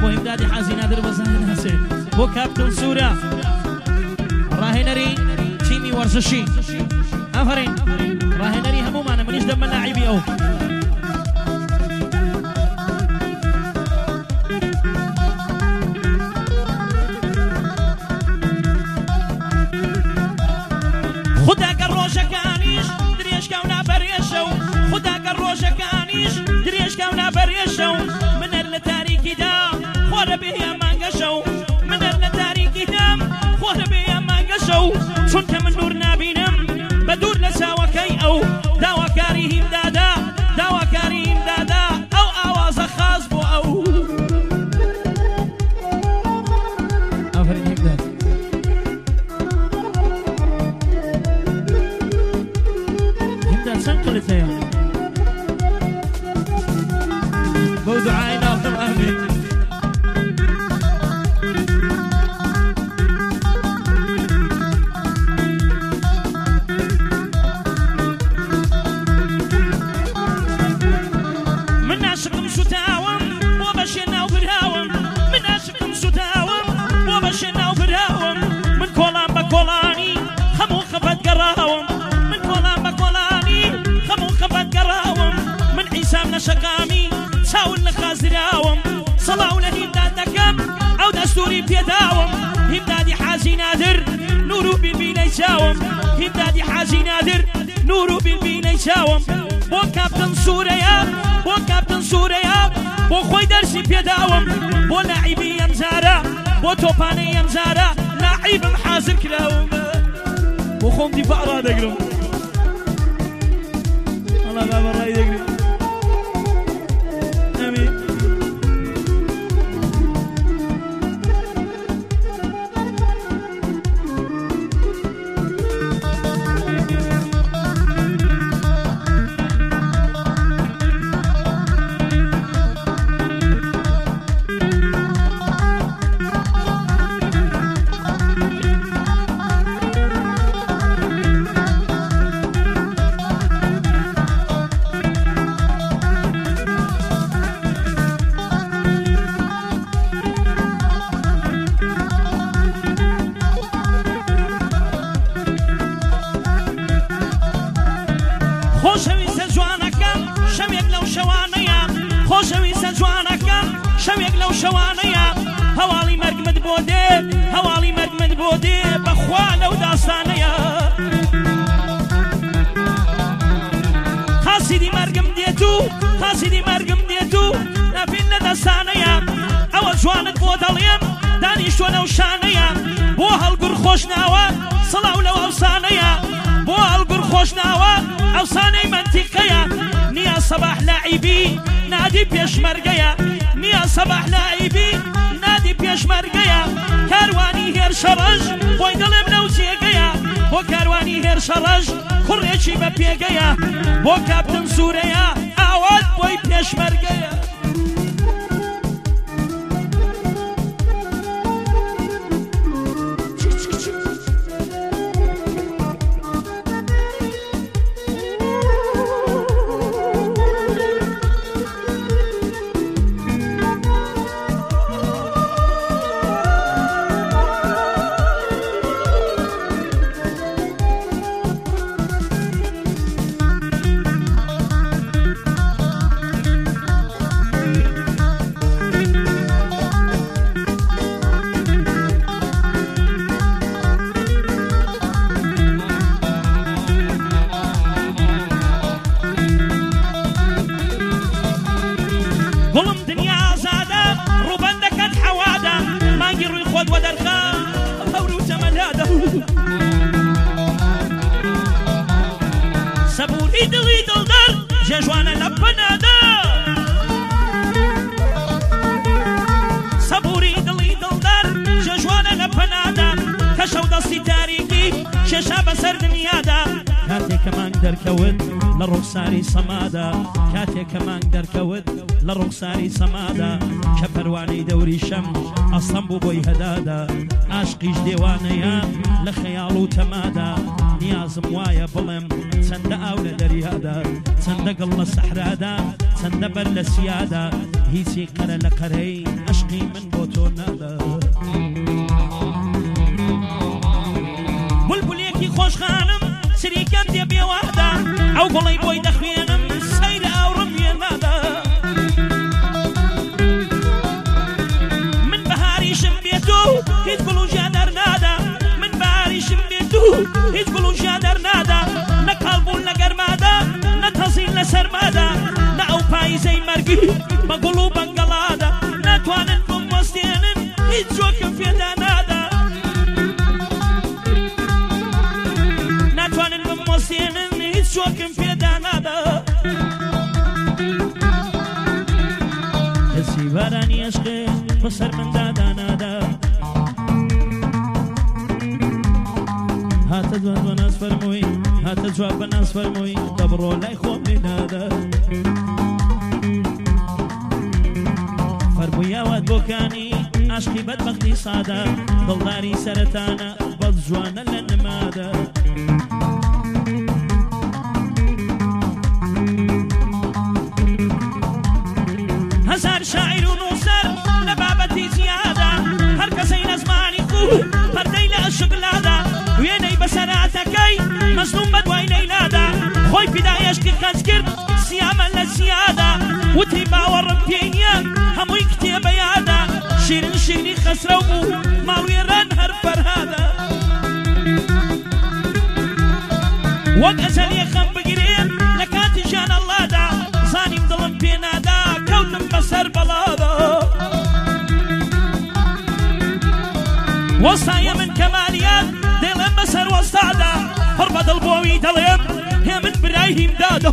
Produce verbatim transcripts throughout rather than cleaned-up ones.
بۆ هیمدادی حازی نادر بەزانە هەسێ بۆ کاپتن سوورە ڕاهێنەری تیمی وەرزشی ئافرین ڕاهێنەری هەمومانە منیش دەمە لاعیبی ئەو خوداگە ڕۆژەکانیش درێژکە و نابەرێشە و خوداگە ڕۆژەکانیش درێژکە و نابەرێشە و منەر لە تاریکیدا خۆرە بێ یا مانگەشە و منەر لە تاریکیدام خۆرە بێ یا مانگەشە و چونکە من دوور نابینم بە دوور لە چاوەکەی ئەو داواکاری هیمدادا داواکاری هیمدادا ئەو ئاوازە خاز بۆ ئەو ئافرین هیمداد هیمداد چەند قلت هەیە بەو دوعای ناڵتم ئامین شقامي ساول لخازراوم صلاو لهيمداد دكم او دستوري بيداوم هيمدادي حازي نادر نورو بالبين يساوم هيمدادي حازي نادر نورو بالبين يساوم بو كابتن سوريا بو كابتن سوريا بو خوي درسي بيداوم بو لاعبي يمزارا بو توباني يمزارا لاعب محازر كلاوم بو خوم دفاع را دقرم الله بابا الله يدقرم شويك لو شوانيا هوالي مرقمد بودي هوالي مرقمد بودي بخوا لو داستانيا خاصي دي مرقم ديتو خاصي دي مرقم ديتو نافين لداستانيا اول جوانك بوداليم دانيشتو لو شانيا بو هالقر خوش ناوا صلاو لو اوسانيا بو هالقر خوش ناوا اوساني منطقيا نيا صباح لاعبي نادي بيش مرقيا نيا صباح لاعبي نادي بيش مرقيا كارواني هير شرج بوي دلم لو سيقيا بو كارواني هير شرج خريشي ببيقيا بو كابتن سوريا اواد بوي بيش مرقيا سبوري دلي دلدر جوانا لبنادا سبوري دلي دلدر جوانا لبنادا كشو دستي تاريكي ششاب سر دنيادا كاتي كمان دركود للرخصاري صمادا كاتي كمان دركود للرخصاري صمادا كبرواني دوري شم أصنبو بوي هدادا عاشقيش ديوانيا لخيالو تمادا نيازم وايا بلم سند أولى دريادا سند قل صحرادا سند بل سيادا هيسي قرى لقري عشق عشقی من بۆ تۆ نادا بولبولێکی خۆشخانم سریکەم دێ بێوادا ئەو گوڵەی بۆی دەخوێنم سەیرە ئاوڕم وێ نادا من بەهاریشم بێت و هیچ گوڵ و ژیان دەرنادا من بەهاریشم بێت و هیچ گوڵ و ژیان دەرنادا نە کاڵبوون لە گەرمادا نە تەزین لە سەرمادا نە ئەو پاییزەی مەرگی بە گوڵ و بەنگەڵادا ناتوانن بموەستێنن هیچ جۆکم پێدا نادا ناتوانن بموەستێنن هیچ جۆکم پێدا نادا کەسی بارانی عشقێ بەسەر مندادا نادا هاتە دوان بە ناز فەرمووی هاتە جواب بە ناز فەرمووی دەبڕۆ لای خۆم لێ نادا فەرموویاوات بۆکانی عاشقی بەدبەختی سادا دڵداری سەرەتانە بەڵ جوانە لە نمادا هەزار شاعیر و نووسەر لە بابەتی زیادە هەر کەسەی لە زمانی خوو پەردەی لە عشقلادا وێنەی بەسەراتەکەی مەزلوم بە دوای لەیلادا خۆی پیدای عشقی قەت کرد سیامە لە زیادا وتی باوەڕم پێی نییە هەمووی کتێبە یادا شیرن شیرنی خەسرە و بوو ماڵوێران هەر فەرهادا وەک ئەزەلیە خەم بگرێن لە کاتی ژیان ئەڵڵادا زانیم دڵم پێ نادا کەوتم بەسەر بەڵادا وەستایە من کەمالیات دێڵێم بەسەر وەستادا هەڕ بە دڵ بۆوی دەڵێم هێ من برای هیمدادا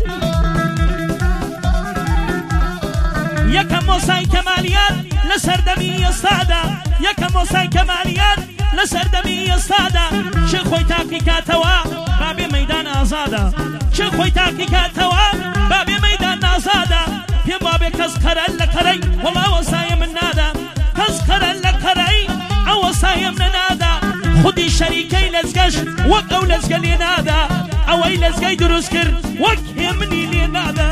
یەکەم مۆسای کەمالیات لە سەردەمی ئێستادا یەکەم مۆسای کەمالیات لە سەردەمی ئێستادا چێ خۆی تاقی کاتەوە بابێ مەیدان ئازادا چێ خۆی تاقی کاتەوە بابێ مەیدان ئازادا پێم وابێ کەس قەرە لە قەرەی وەڵا وەسایە من نادا کەس قەرە لە قەرەی ئەو وەسایەم نەنادا خودی شەریکەی لەزگەش وەک ئەو لەزگە لێ نادا ئەوەی لەزگەی دروست کرد وەک هێ منی لێ نادا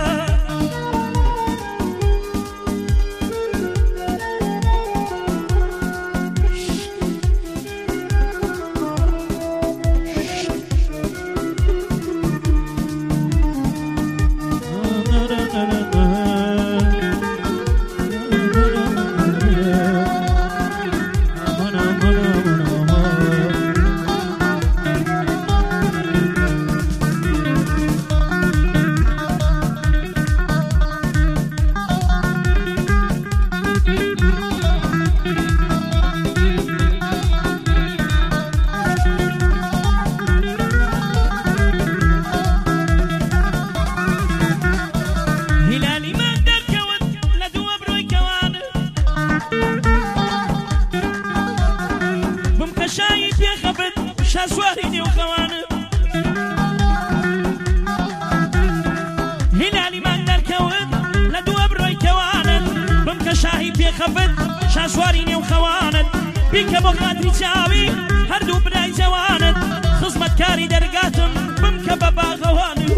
شاسواری نێو خەوانت بیکە بۆ قادری چاوی هەردوو برای جەوانت خزمەتکاری دەرگاتم بمکە بە باغەوانت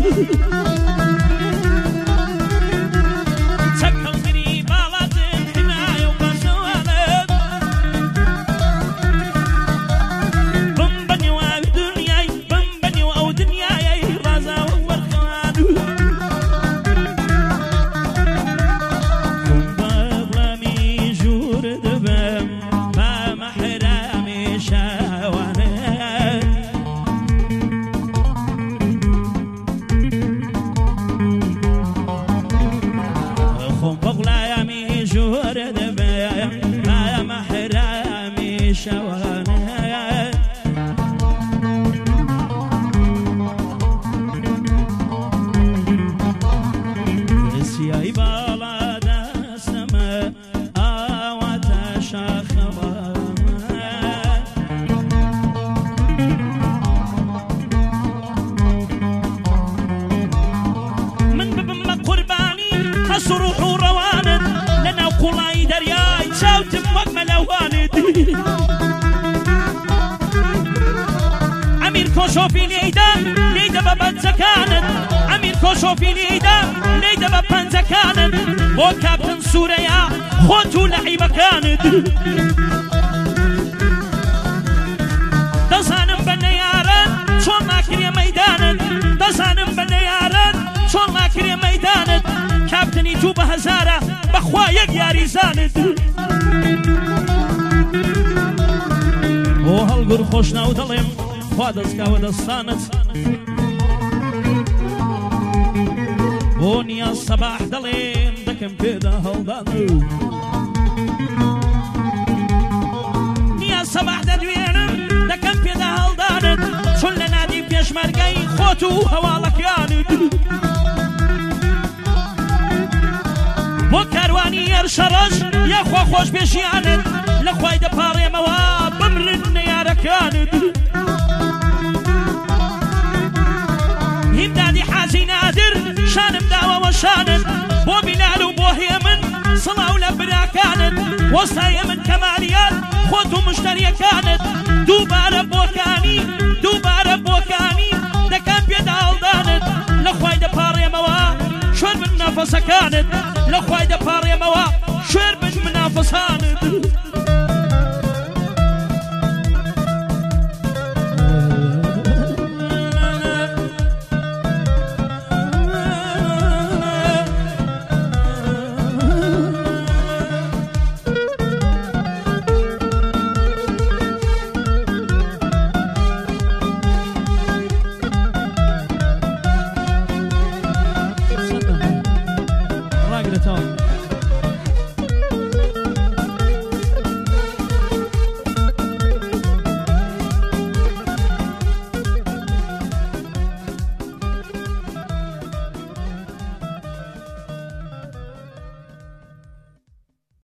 چەک هەڵگری باڵاتم حمایە و پاشەوانت بم بە نێواوی دنیای بم بە نێو ئەو دنیایەی ڕازاوە وەرخەوانت سروح وروانت لنا وقلاي درياي شاوتم وقم لوانت امير كوشوفي ليدا ليدا ببنزا كانت امير كوشوفي ليدا ليدا ببنزا كانت بو كابتن سوريا خۆت و لەعیبەکانت دەزانم بە نەیاران چۆن ناکرێ مەیدانت دەزانم بە نەیاران چۆن ناکرێ مەیدانت کاپتنی تو بە هەزارە بەخوا یەک یاریزانت بۆ هەڵگر خۆشناو دەڵێم خوا دەستکاوە دەستانت بۆ نیاز سەباح دەڵێم دەکەم پێدا هەڵدانت نیاز سەباح دەدوێنم دەکەم پێدا هەڵدانت چون لە نادی پێشمەرگەی خۆت و هەواڵەکانت بۆ کاروانی هێر شەڕەش یاخوا خۆش پێشیانت لە خوای دەپاڕێمەوە بمرن نەیارەکانت هیمدادی حاجی نادر شانم داوەوە شانت بۆ بینال و بۆ هێمن سڵاو لە براکانت وەستایە من کەمالیات خۆت و مشتریەکانت دووبارە بۆکانی دووبارە بۆکانی دەکەم پێدا هەڵدانت لە خوای دەپاڕێمەوە شوێر بن منافەسەکانت لە خوای دەپاڕێمەوە شوێر بن منافەسانت